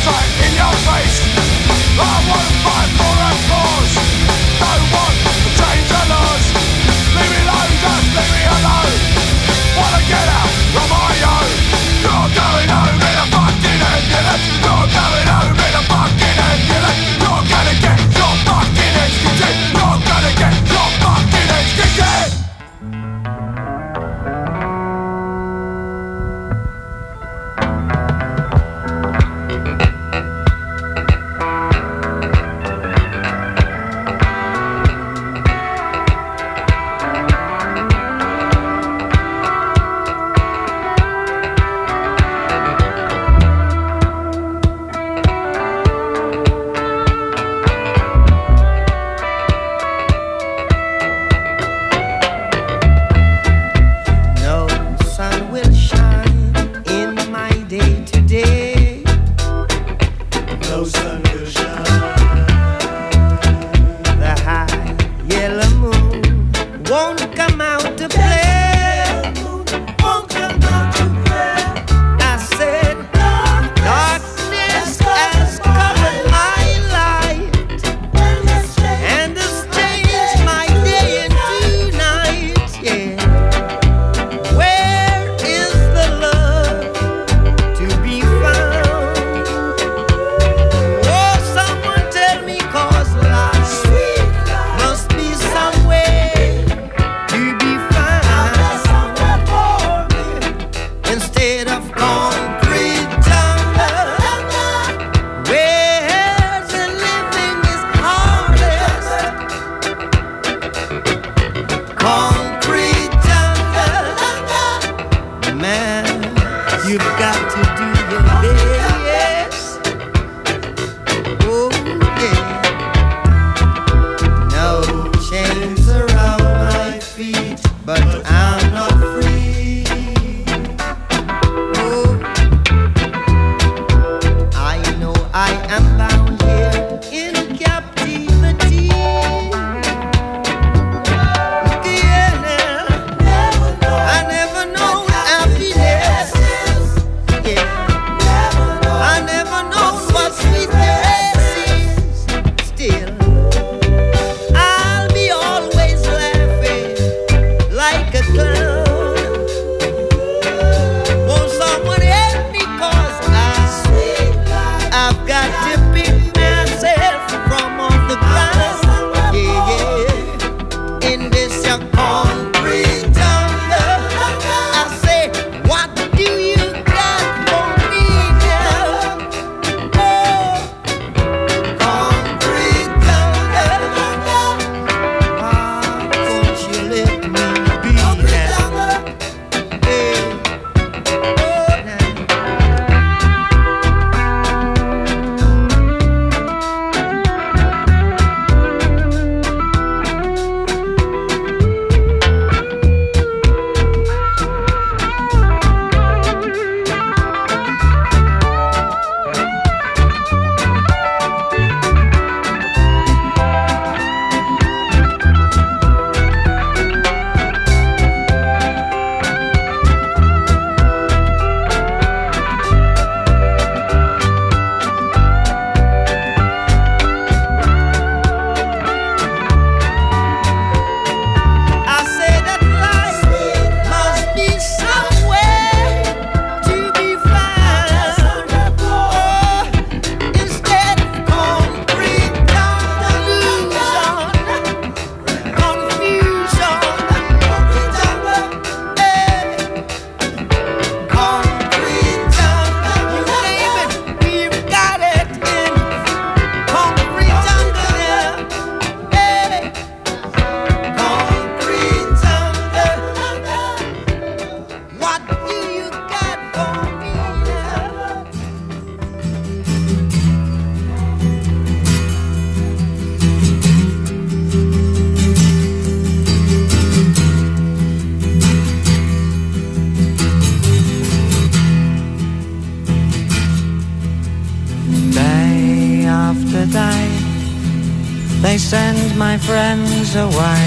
They send my friends away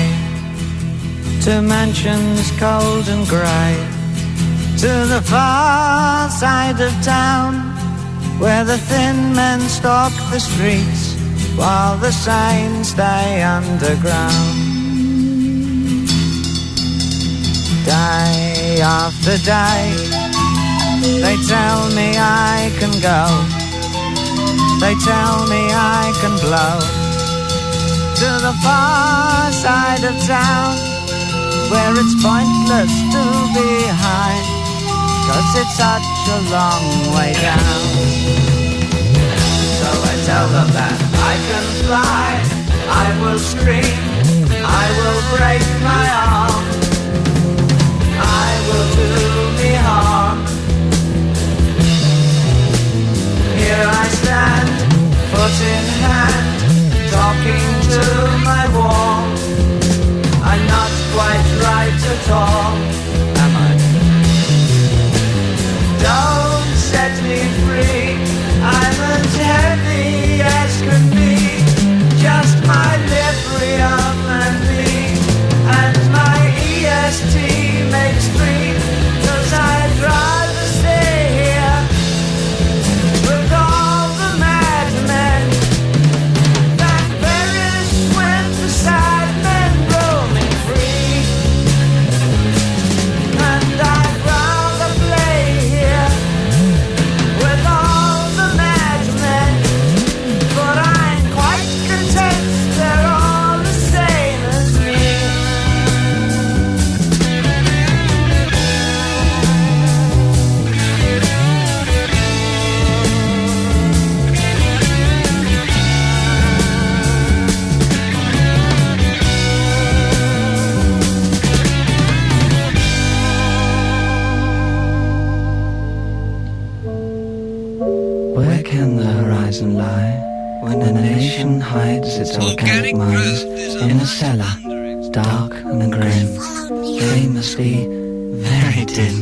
to mansions cold and grey, to the far side of town, where the thin men stalk the streets while the signs stay underground. Day after day, they tell me I can go. They tell me I can blow to the far side of town, where it's pointless to be high, 'cause it's such a long way down. So I tell them that I can fly, I will scream, I will break my arm, I will do me harm. Here I stand, foot in hand, talking to my wall. I'm not quite right at all, am I? Don't set me free, I'm as heavy as can be. Just my livery on and me, and my EST makes 3, 'cause I'd rather stay here with all the madmen than perish with the sad men roaming free. And I'd rather play here with all the madmen, but I'm quite content they're all the same as me. Where can the horizon lie when a nation hides its organic minds in a cellar, dark and grim? They must be very dim.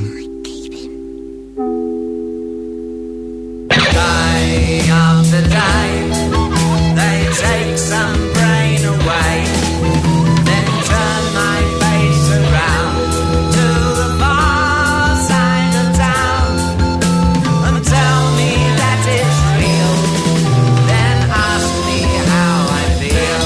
Day after day, they take some brain away, then turn my face around to the far side of town and tell me that it's real, then ask me how I feel.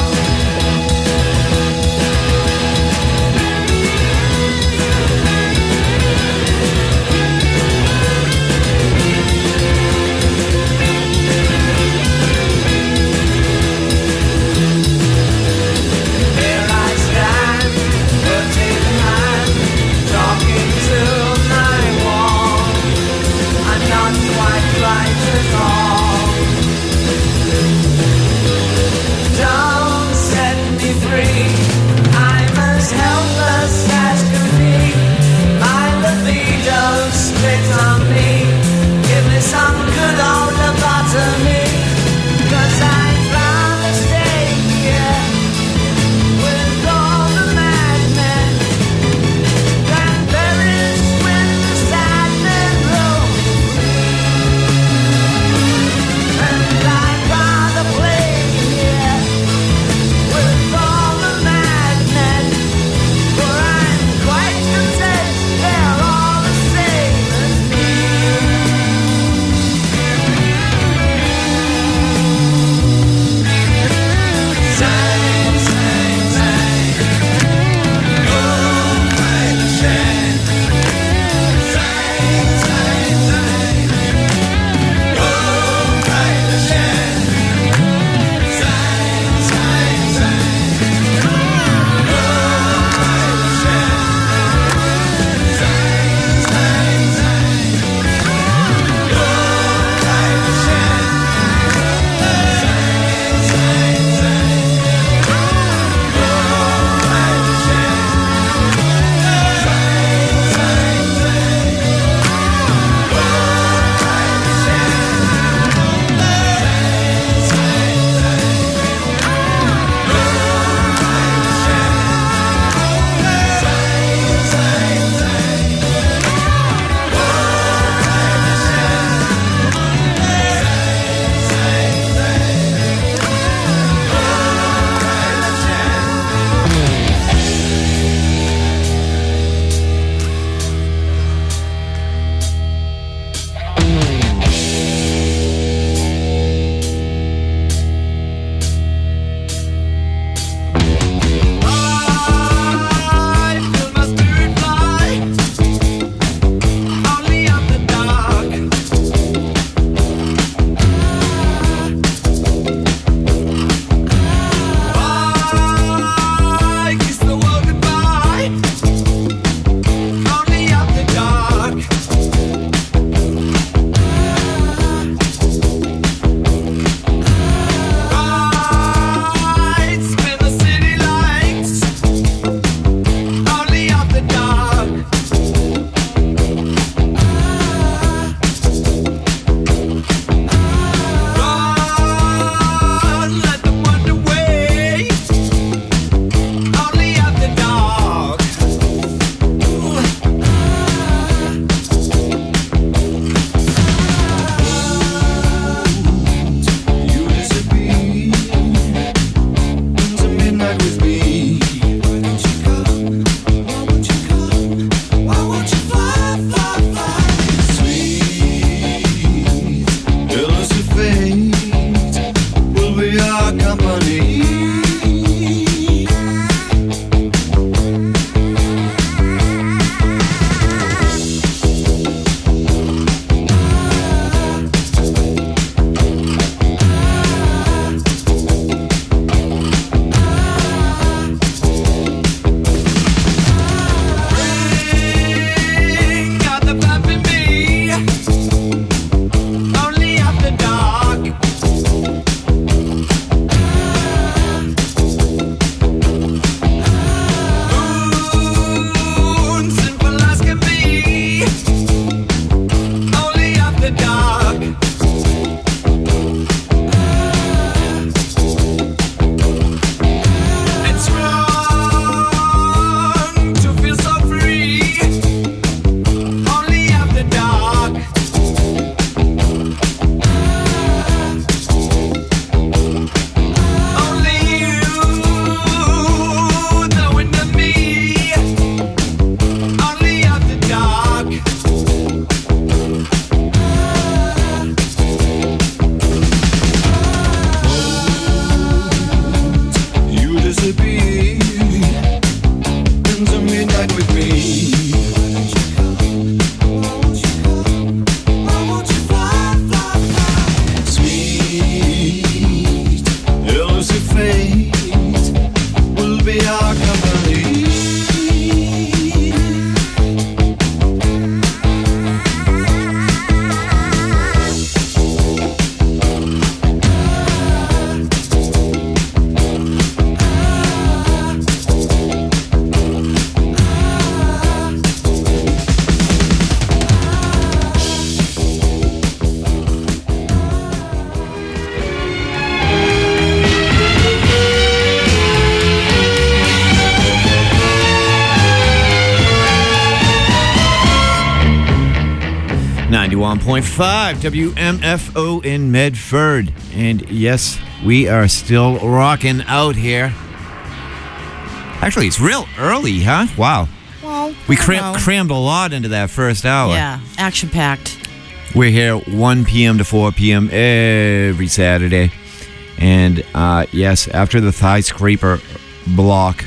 91.5 WMFO in Medford. And yes, we are still rocking out here. Actually, it's real early, huh? Wow. Well, we crammed a lot into that first hour. Yeah, action-packed. We're here 1 p.m. to 4 p.m. every Saturday. And yes, after the Thigh Scraper block,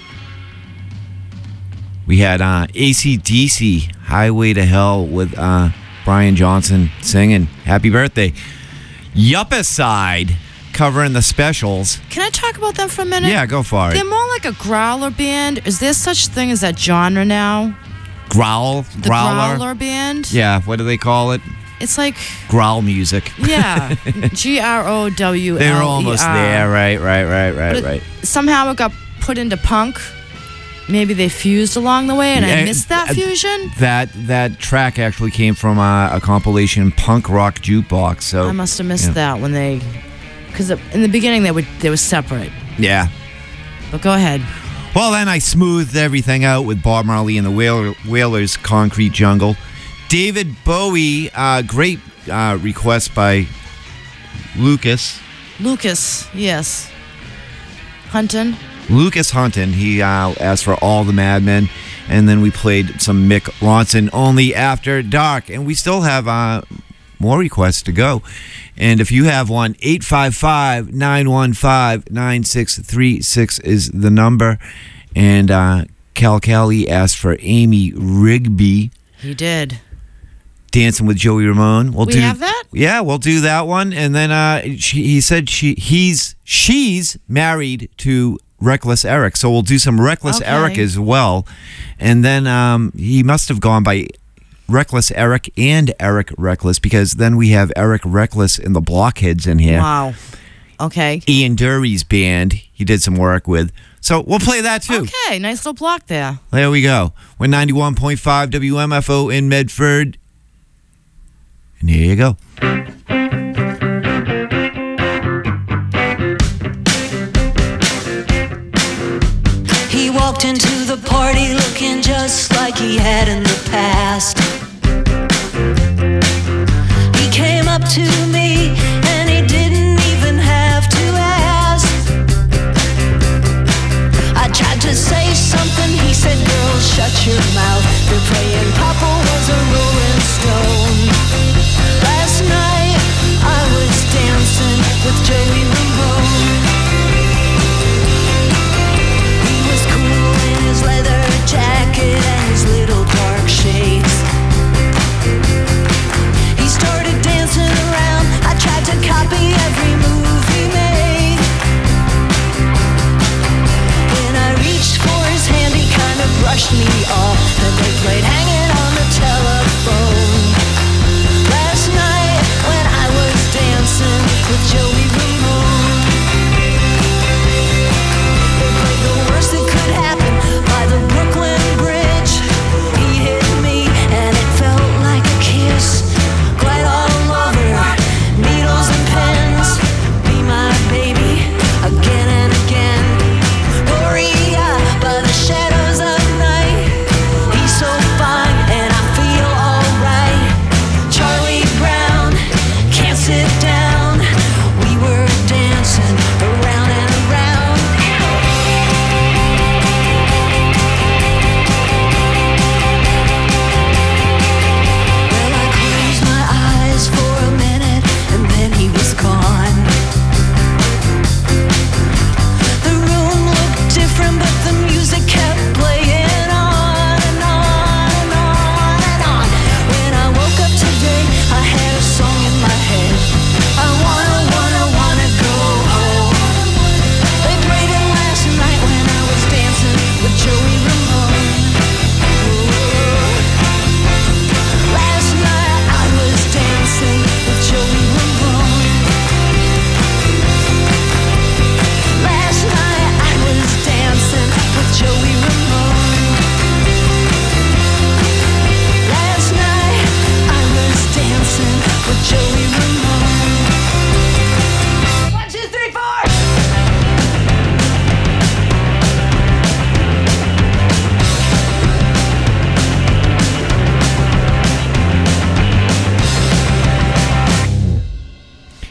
we had AC/DC, Highway to Hell with Brian Johnson singing Happy Birthday. Yuppicide covering the Specials. Can I talk about them for a minute? Yeah, go for it. They're more like a growler band. Is there such thing as that genre now? Growler? The growler band? Yeah, what do they call it? It's like... growl music. Yeah. GROWLER. They were almost there. Right. Somehow it got put into punk. Maybe they fused along the way, and I missed that fusion. That track actually came from a compilation, Punk Rock Jukebox. So I must have missed that when they, because in the beginning they were separate. Yeah. But go ahead. Well, then I smoothed everything out with Bob Marley and the Wailers' Concrete Jungle. David Bowie, great request by Lucas. Lucas, yes. Hunton. Lucas Hunton, he asked for All the Madmen, and then we played some Mick Ronson, Only After Dark, and we still have more requests to go. And if you have one, 855-915-9636 is the number. And Cal Kelly asked for Amy Rigby. He did. Dancing with Joey Ramone. We have that? Yeah, we'll do that one. And then he said she's married to Reckless Eric, so we'll do some Reckless Eric as well. And then he must have gone by Reckless Eric and Eric Reckless, because then we have Eric Reckless and the Blockheads in here. Wow. Okay. Ian Dury's band he did some work with. So we'll play that too. Okay, nice little block there. There we go. We're 91.5 WMFO in Medford. And here you go. He walked into the party looking just like he had in the past. He came up to me and he didn't even have to ask. I tried to say something, he said, girl, shut your mouth. They're playing Papa Was a Rolling Stone. Last night I was dancing with Joey Ramone. He was cool in his leather jacket and his little dark shades.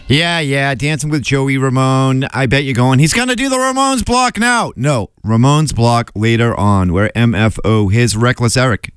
Yeah, Dancing with Joey Ramone. I bet you're going, he's going to do the Ramones block now. No, Ramones block later on. We're MFO. Here's Reckless Eric.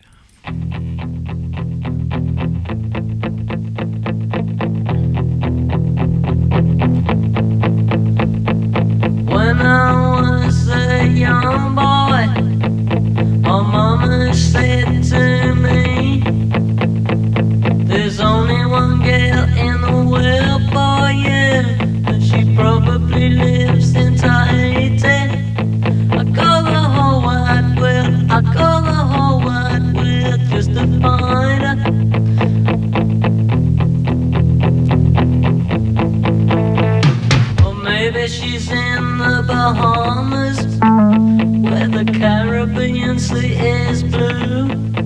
When I was a young boy, my mama said to me, there's only one girl in the world for you, and she probably lives in Tahiti. I call the whole wide world, I call the whole wide world just to find her. Or maybe she's in the Bahamas, where the Caribbean Sea is blue.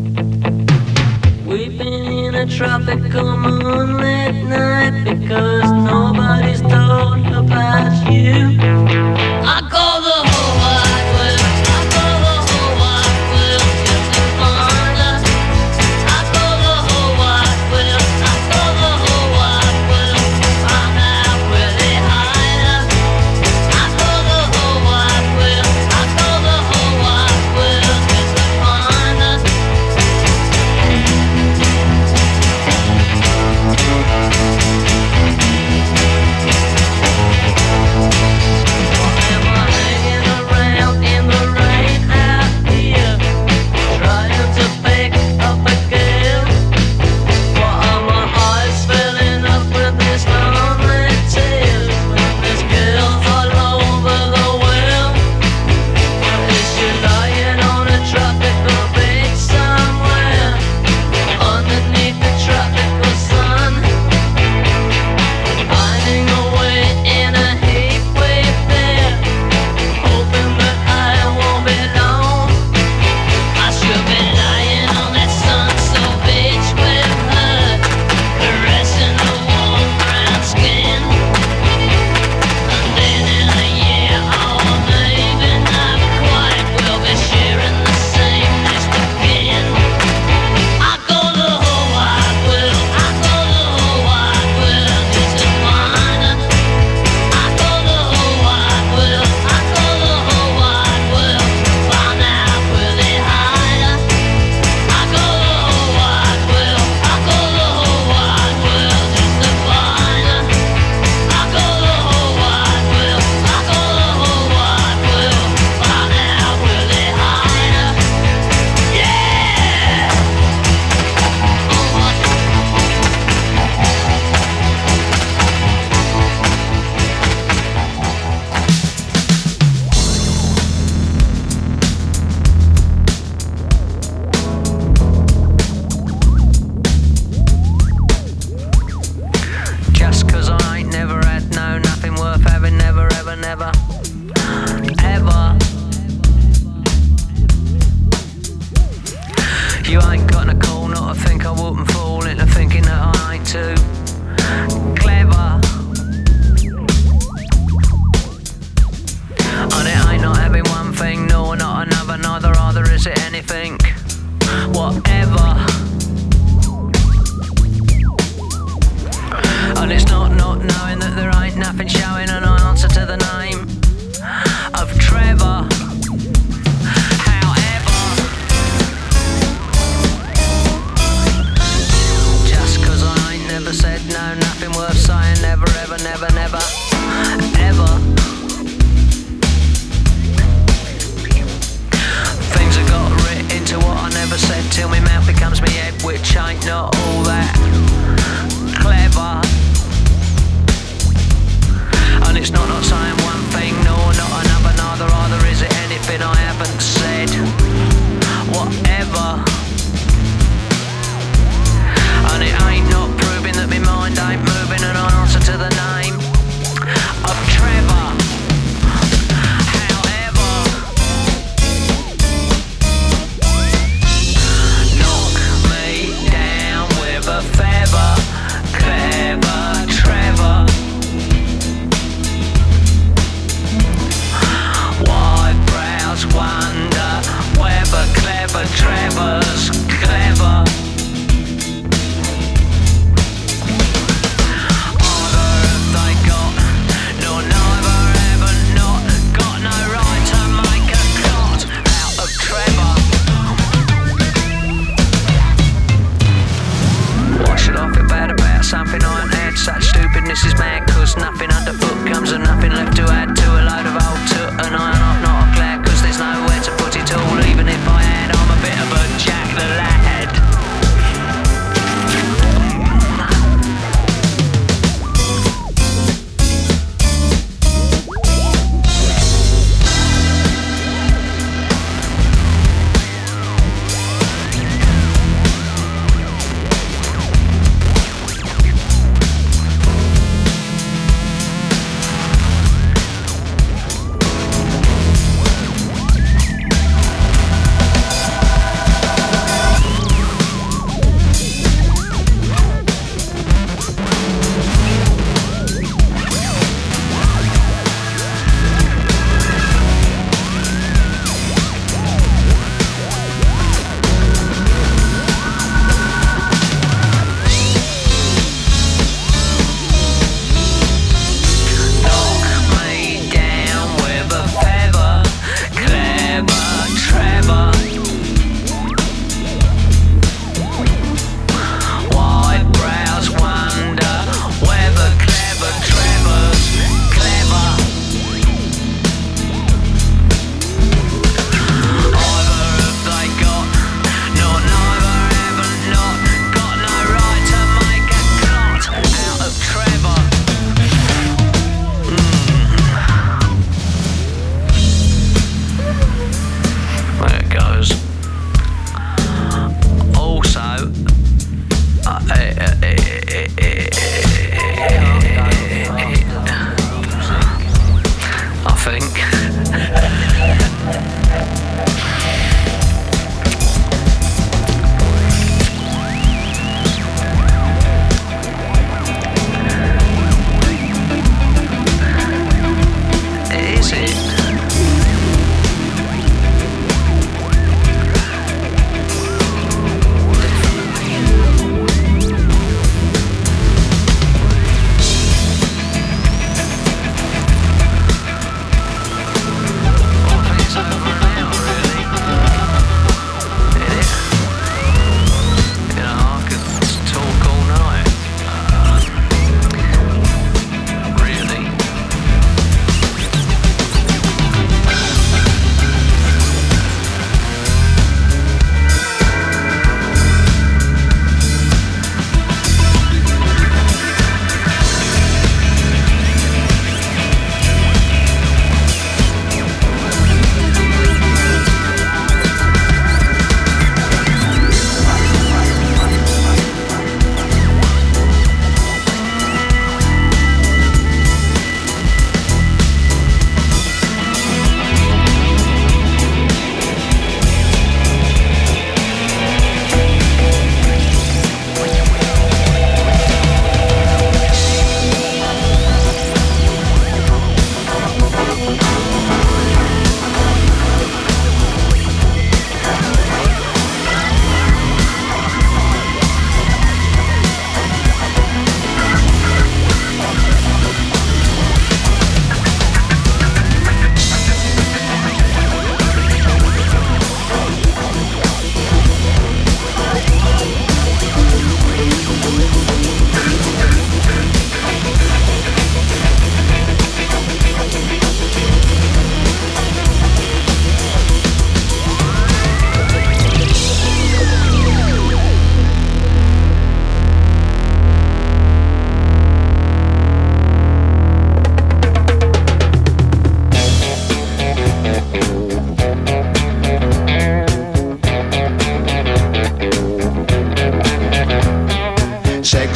We've been in a tropical moonlit night because nobody's told about you. I call the whole wide world, I call the whole wide world just to find her. I call the whole wide world, I call the whole wide world to find out where they hide her. I call the whole wide world, I call the whole wide world just to find her. Whatever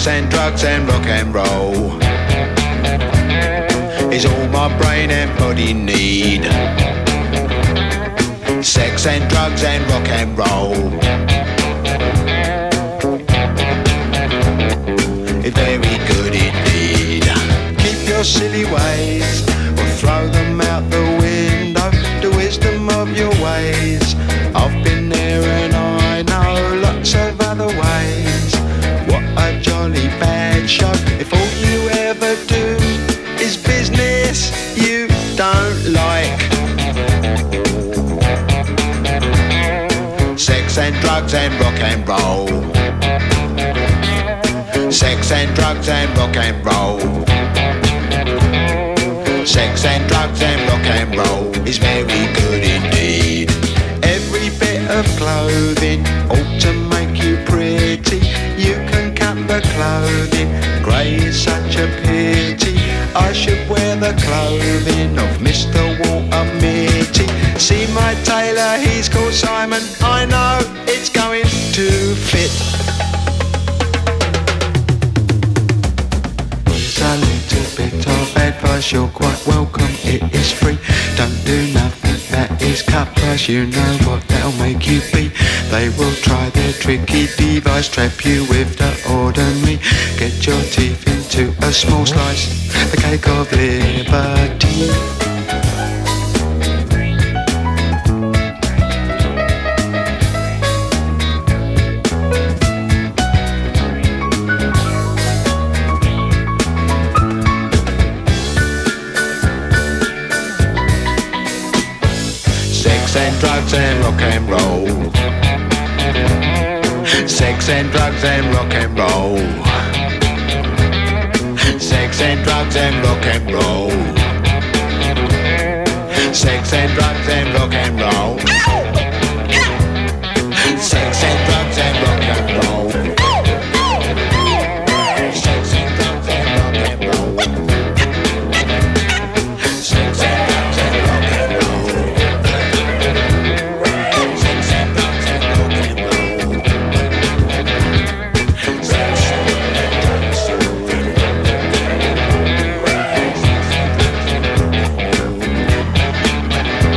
Sex and drugs and rock and roll is all my brain and body need. Sex and drugs and rock and roll is very good indeed. Keep your silly ways or throw them out the window. The wisdom of your ways, I've been there and I know lots of other ways. What a jolly bad show if all you ever do is business you don't like. Sex and drugs and rock and roll. Sex and drugs and rock and roll. Sex and drugs and rock and roll is very good indeed. Every bit of clothing ought to make you pretty. You can cut the clothing, grey is such a pity. I should wear the clothing of Mr. Walter Mitty. See my tailor, he's called Simon. I know it's going to fit. Here's a little bit of advice, you're quite welcome, it is free. Don't do nothing that is cut price, you know what that'll make you be. They will try their tricky device, trap you with the ordinary. Get your teeth into a small slice, the cake of liberty. Sex and drugs and rock and roll. Sex and drugs and rock and roll. Sex and drugs and rock and roll. Sex and drugs and rock and roll. Sex and drugs and rock and roll. Sex and drugs and rock and roll. Sex and drugs and rock and roll. Sex and drugs and rock and roll.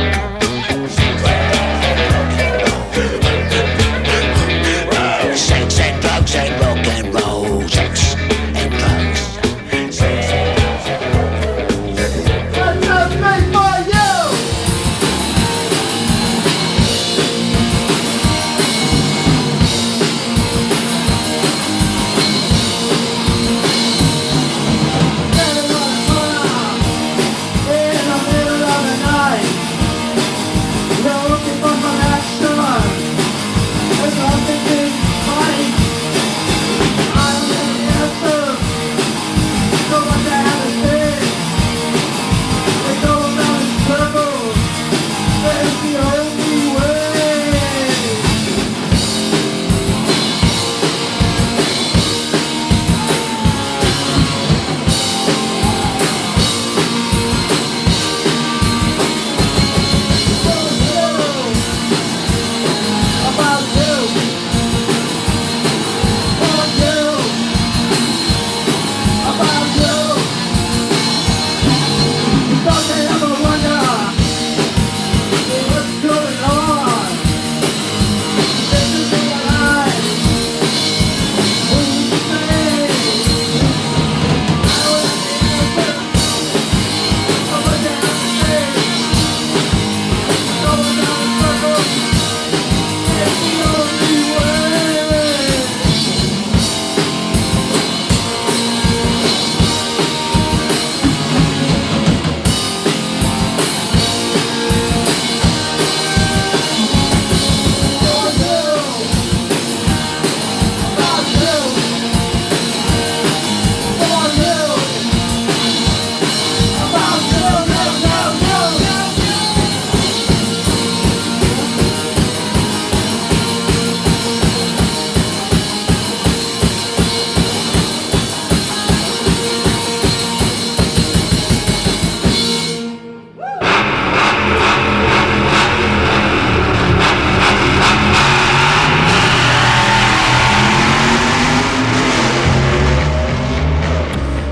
Sex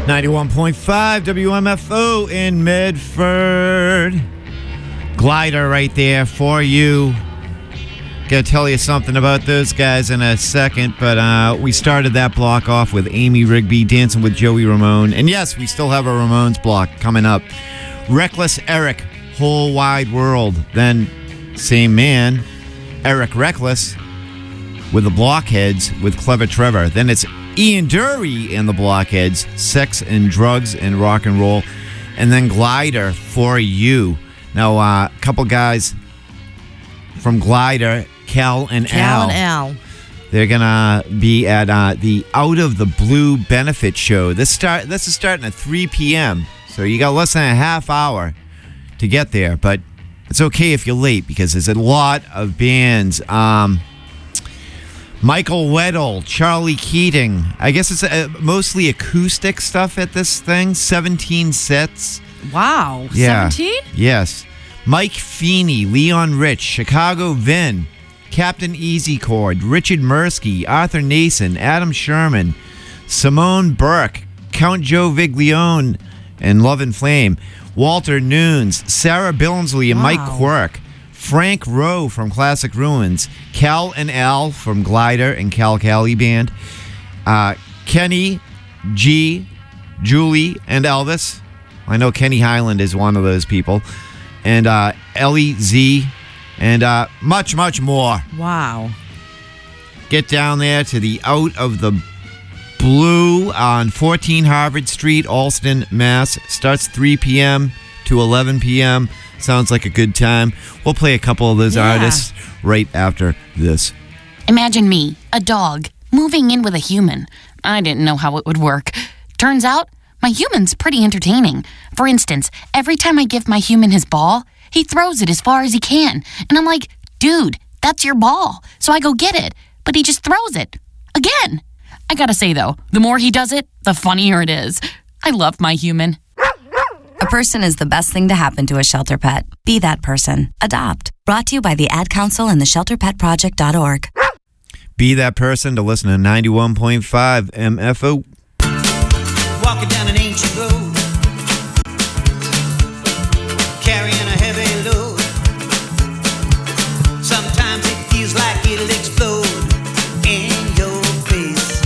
91.5 WMFO in Medford. Glider right there for you. Gonna tell you something about those guys in a second, but we started that block off with Amy Rigby, Dancing with Joey Ramone. And yes, we still have a Ramones block coming up. Reckless Eric, Whole Wide World. Then, same man, Eric Reckless with the Blockheads with Clever Trevor. Then it's Ian Dury and the Blockheads, Sex and Drugs and Rock and Roll. And then Glider for you. Now, a couple guys from Glider, Cal and Al. They're going to be at the Out of the Blue benefit show. This is starting at 3 p.m., so you got less than a half hour to get there. But it's okay if you're late because there's a lot of bands. Michael Weddle, Charlie Keating. I guess it's mostly acoustic stuff at this thing. 17 sets. Wow. Yeah. 17? Yes. Mike Feeney, Leon Rich, Chicago Vin, Captain Easy Chord, Richard Mirsky, Arthur Nason, Adam Sherman, Simone Burke, Count Joe Viglione, and Love and Flame, Walter Nunes, Sarah Billingsley and Mike Quirk, Frank Rowe from Classic Ruins, Cal and Al from Glider and Cal Cali Band, Kenny, G, Julie, and Elvis. I know Kenny Highland is one of those people. And Ellie Z, and much, much more. Wow. Get down there to the Out of the Blue on 14 Harvard Street, Alston, Mass. Starts 3 p.m. to 11 p.m. Sounds like a good time. We'll play a couple of those artists right after this. Imagine me, a dog, moving in with a human. I didn't know how it would work. Turns out, my human's pretty entertaining. For instance, every time I give my human his ball, he throws it as far as he can. And I'm like, dude, that's your ball. So I go get it. But he just throws it. Again. I gotta say, though, the more he does it, the funnier it is. I love my human. A person is the best thing to happen to a shelter pet. Be that person. Adopt. Brought to you by the Ad Council and the ShelterPetProject.org. Be that person to listen to 91.5 MFO. Walking down an ancient road, carrying a heavy load. Sometimes it feels like it'll explode in your face.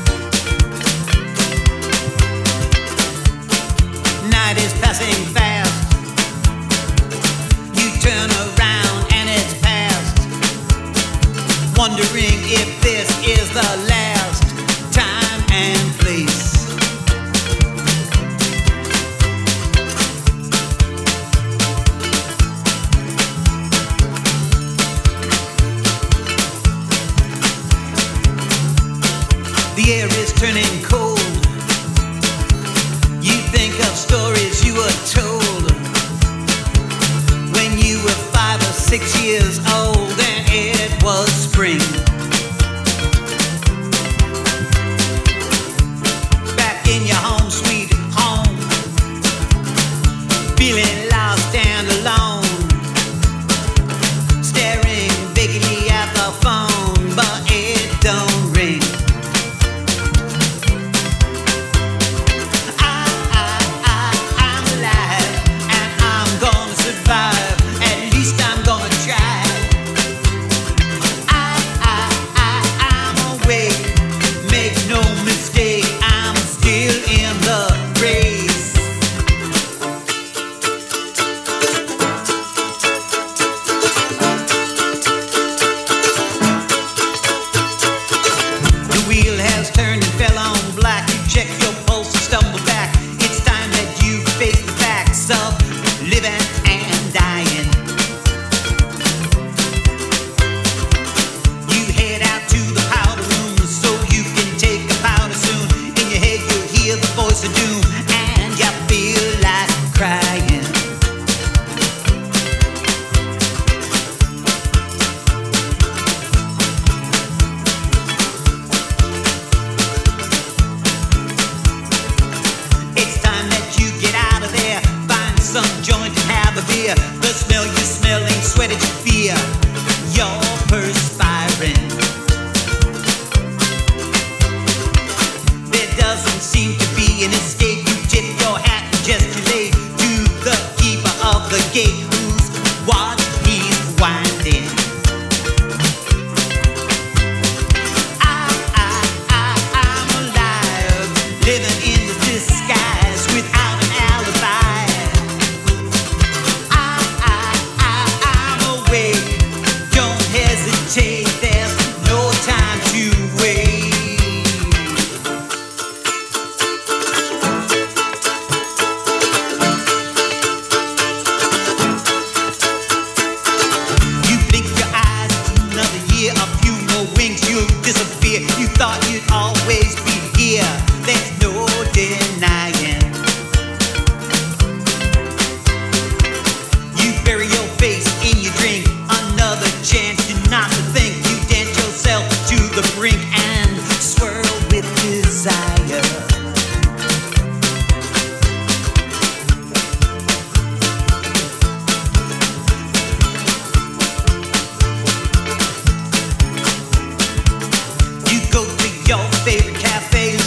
Night is passing fast. You turn around and it's past. Wondering if this is the last time and place. The air is turning cold. You think of stories you were told when you were 5 or 6 years old and it was spring. Back in your home, sweet home, feeling lost and alone, staring vacantly at the phone, but it don't ring. Seem to be an escape.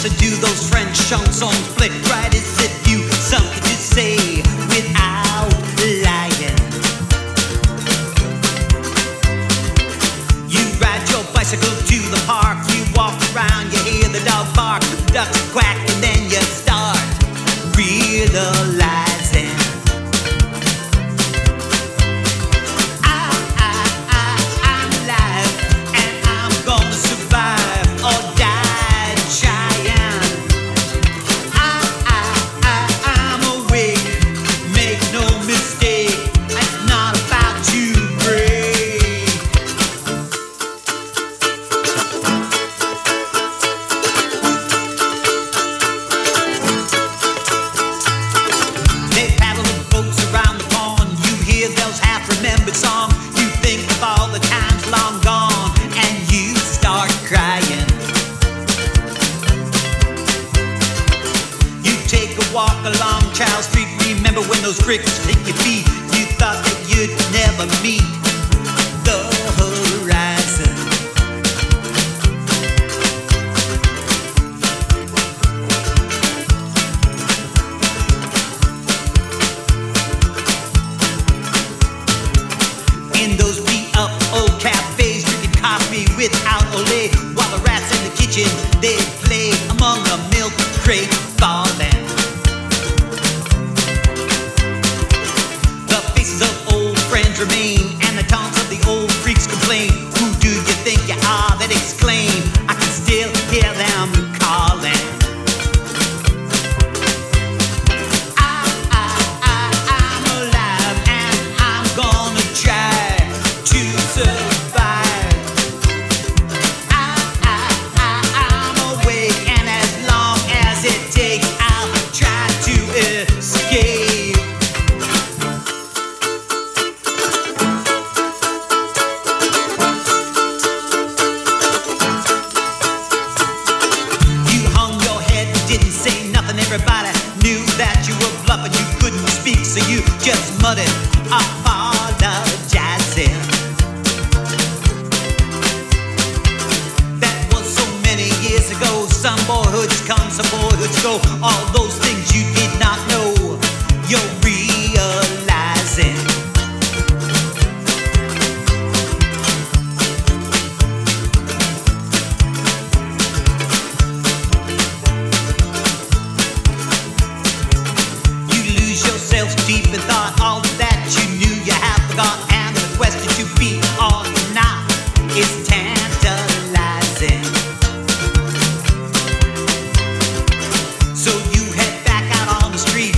So do those French chansons flick right as if you something to say without lying. You ride your bicycle to the park, you walk around, you hear the dog bark, ducks quack, and then you start realizing I'm alive and I'm gonna survive or die trying. I'm awake, make no mistake, it's not about to break. They paddle the boats around the pond, you hear those half-remembered songs, you think of all the times long gone, and you start crying. You take a walk along Charles Street, remember when those crickets hit your feet, you thought that you'd never meet the horizon. In those beat-up old cafes, drinking coffee without Olay, while the rats in the kitchen, they play among the milk crate falling. The faces of old friends remain, and the taunts of the old freaks complain. Who do you think you are that exclaim? I can still hear them calling. I'm alive and I'm gonna try to survive. I'm awake and as long as it takes, I'll try to escape. You hung your head, didn't say nothing. Everybody knew that you were bluffing. You couldn't speak, so you just muttered, apologizing. That was so many years ago. Some boyhoods come, some boyhoods go. All those things you did not know, you're realizing. You lose yourself deep in thought. All that you knew you have forgot, and the question to be or not is tantalizing. So you head back out on the street,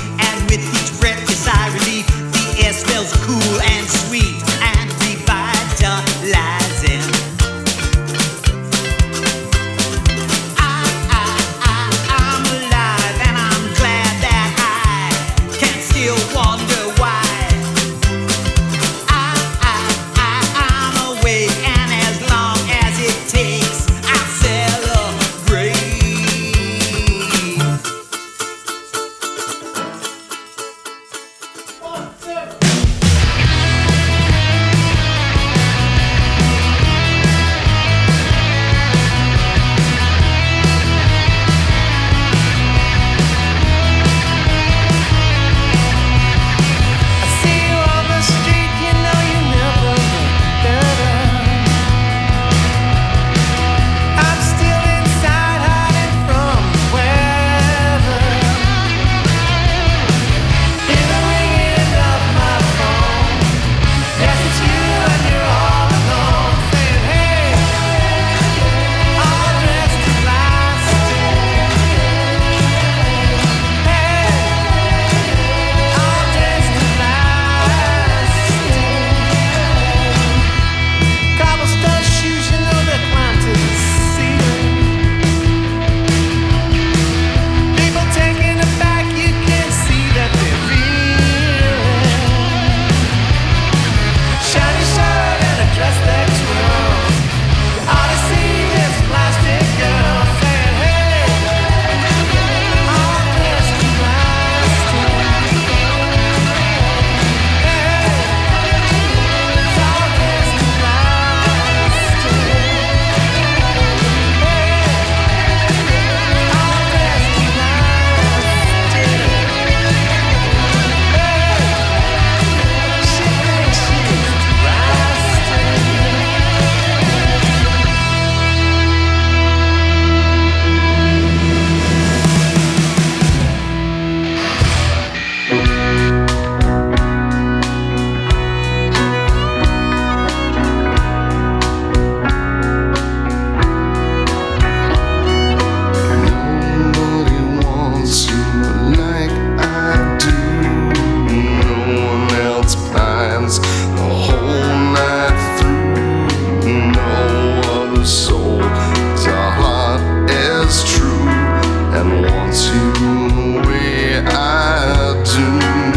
wants you the way I do.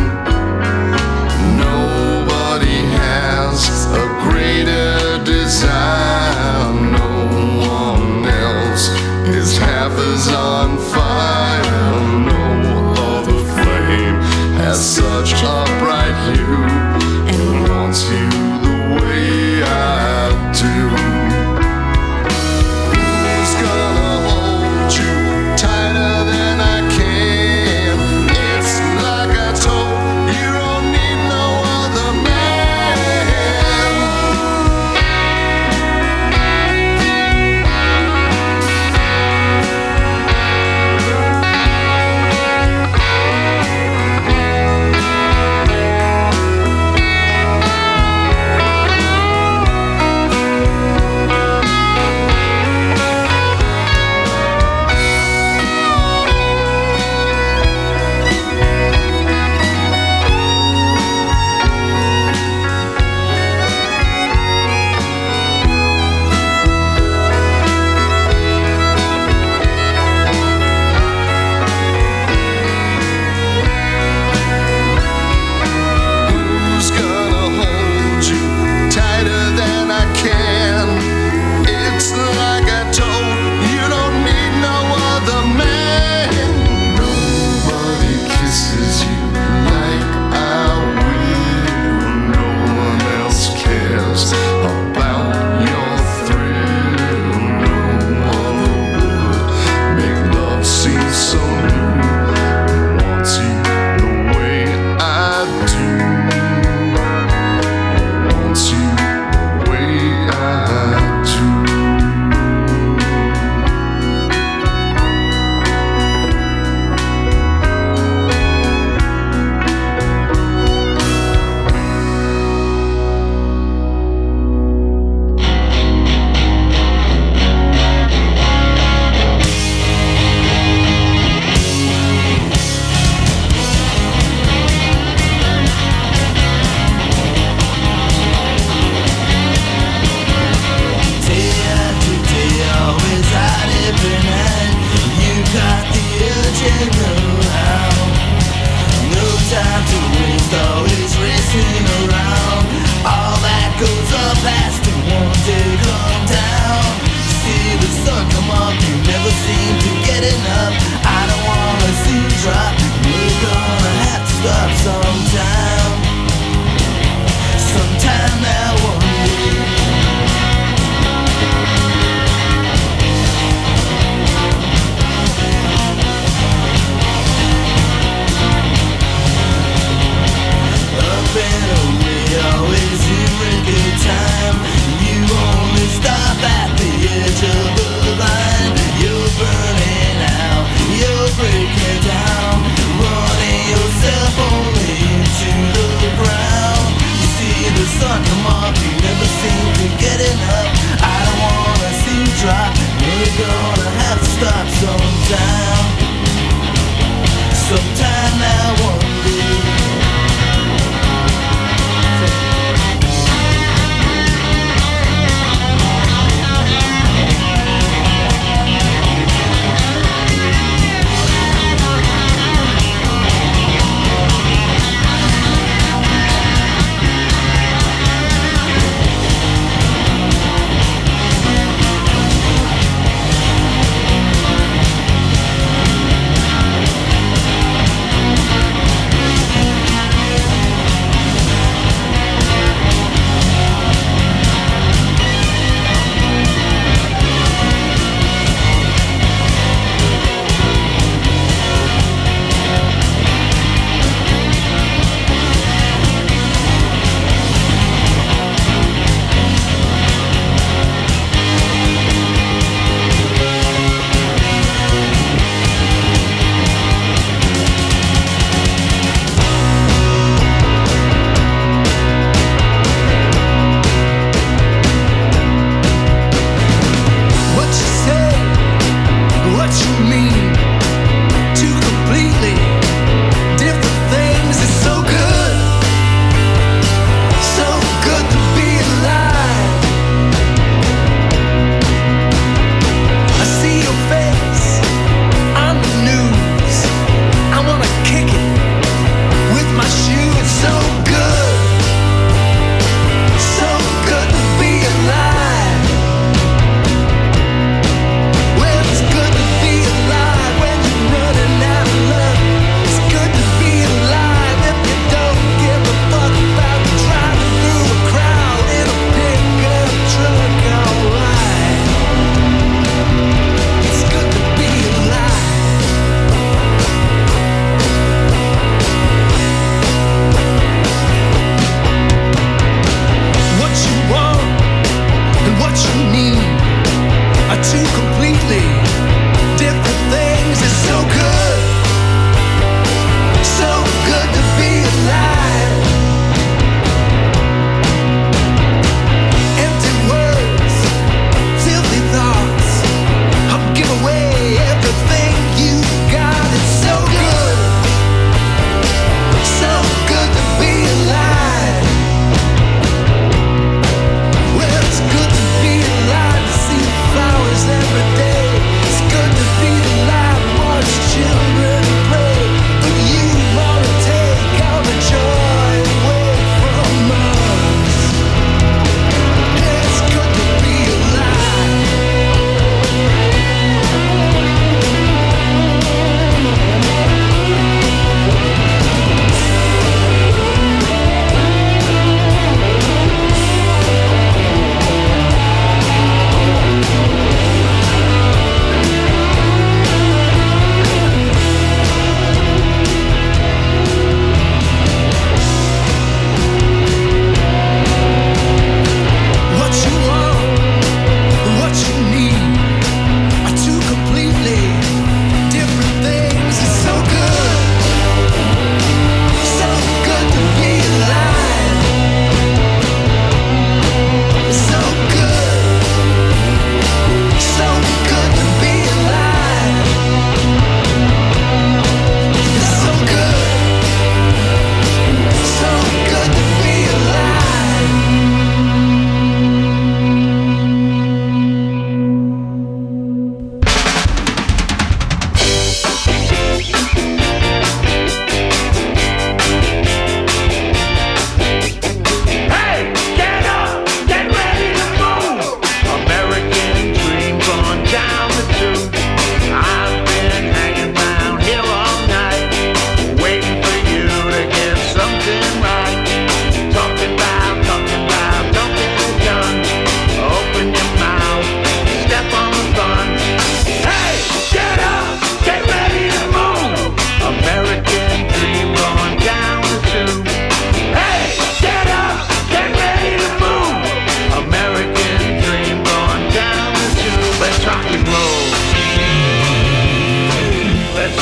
Nobody has a greater desire. No one else is half as on fire. No other flame has such a bright hue and wants you the way I do. Who's gonna hold you tighter than I can? It's like I told you, don't need no other man.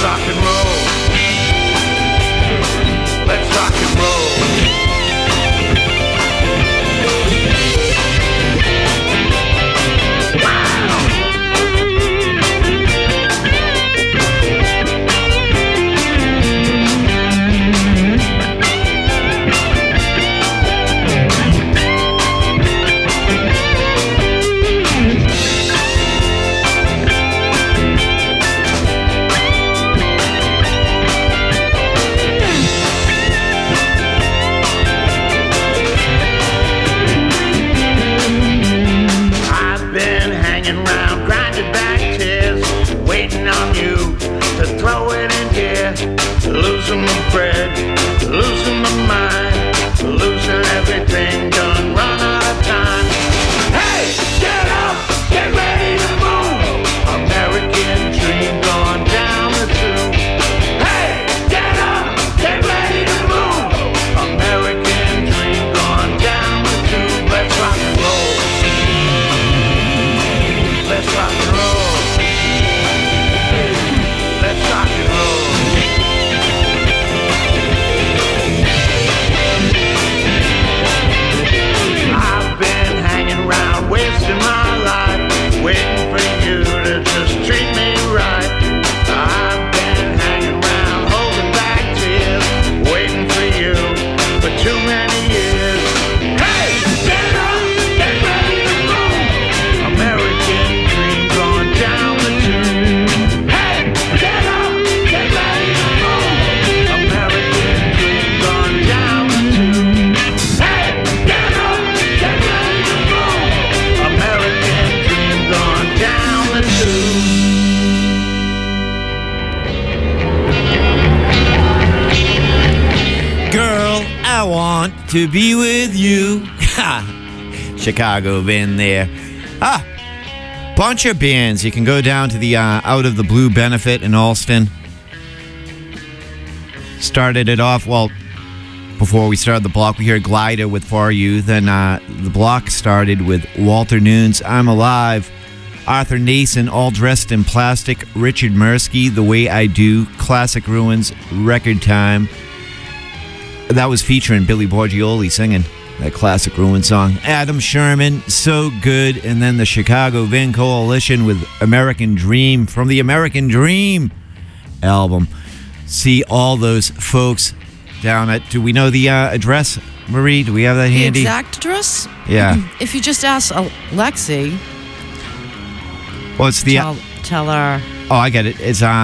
rock and roll. Let's rock and roll. Losing my bread, losing my mind, losing everything, done run out of time. Hey, get up, get ready to move. American dream gone down the tube. Hey, get up, get ready to move. American dream gone down the tube. Let's rock and roll. Let's rock and roll. Let's rock and roll. Wasting my life, waiting for you to just treat me right. I've been hanging around, holding back tears, waiting for you for too many years. Hey, get up, get ready to move. American dream gone down the tube. Hey, get up, get ready to move. American dream gone down the tube. Hey, get up, get ready to move. American dream gone down the tube. Girl, I want to be with you. Chicago been there. Bunch of bands. You can go down to the Out of the Blue benefit in Alston. Started it off, well, before we started the block, we heard Glider with For You. Then the block started with Walter Noon's I'm Alive. Arthur Nason, All Dressed in Plastic. Richard Mirsky, The Way I Do. Classic Ruins, Record Time. That was featuring Billy Borgioli singing that Classic Ruins song. Adam Sherman, So Good. And then the Chicago Van Coalition with American Dream from the American Dream album. See all those folks down at, do we know the address, Marie? Do we have that handy? The exact address? Yeah. If you just ask Lexi, Well, it's the... tell her. Oh, I get it. It's